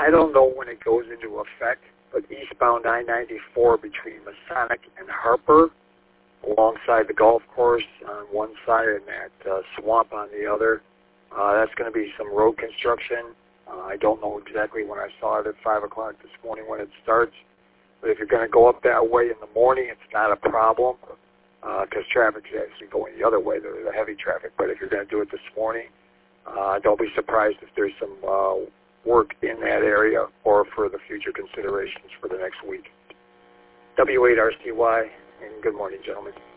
I don't know when it goes into effect, but eastbound I-94 between Masonic and Harper, alongside the golf course on one side and that swamp on the other, that's going to be some road construction. I don't know exactly when. I saw it at 5 o'clock this morning when it starts. But if you're going to go up that way in the morning, it's not a problem because traffic's actually going the other way, the heavy traffic. But if you're going to do it this morning, don't be surprised if there's some work in that area or for the future considerations for the next week. W8RCY, and good morning, gentlemen.